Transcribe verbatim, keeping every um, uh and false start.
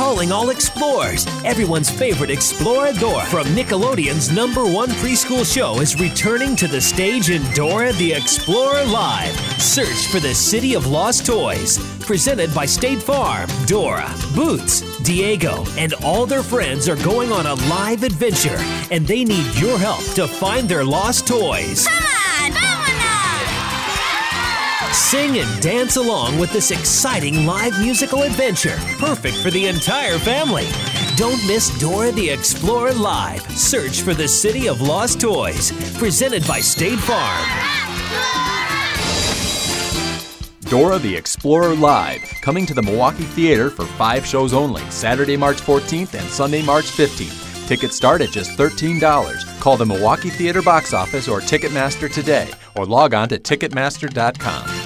calling all explorers. Everyone's favorite Exploradora from Nickelodeon's number one preschool show is returning to the stage in Dora the Explorer Live. Search for the City of Lost Toys. Presented by State Farm. Dora, Boots, Diego, and all their friends are going on a live adventure, and they need your help to find their lost toys. Come on, vámonos! Sing and dance along with this exciting live musical adventure, perfect for the entire family. Don't miss Dora the Explorer Live. Search for the City of Lost Toys. Presented by State Farm. Dora the Explorer Live, coming to the Milwaukee Theater for five shows only, Saturday, March fourteenth and Sunday, March fifteenth. Tickets start at just thirteen dollars. Call the Milwaukee Theater box office or Ticketmaster today, or log on to Ticketmaster dot com.